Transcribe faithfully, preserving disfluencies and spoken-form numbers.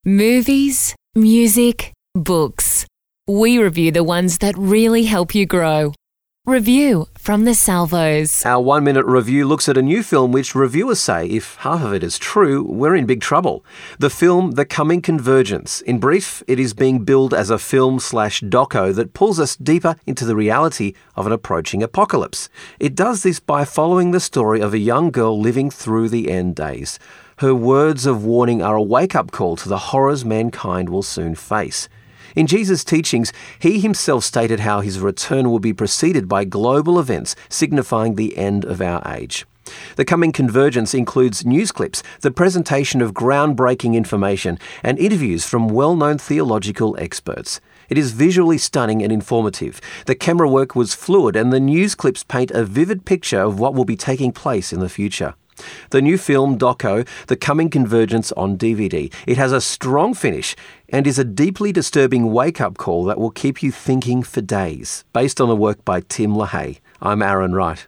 Movies, music, books. We review the ones that really help you grow. Review from the Salvos. Our one-minute review looks at a new film which reviewers say, if half of it is true, we're in big trouble. The film The Coming Convergence. In brief, it is being billed as a film slash doco that pulls us deeper into the reality of an approaching apocalypse. It does this by following the story of a young girl living through the end days. Her words of warning are a wake-up call to the horrors mankind will soon face. In Jesus' teachings, he himself stated how his return will be preceded by global events signifying the end of our age. The Coming Convergence includes news clips, the presentation of groundbreaking information, and interviews from well-known theological experts. It is visually stunning and informative. The camera work was fluid, and the news clips paint a vivid picture of what will be taking place in the future. The new film doco, The Coming Convergence, on D V D. It has a strong finish and is a deeply disturbing wake-up call that will keep you thinking for days. Based on the work by Tim LaHaye. I'm Aaron Wright.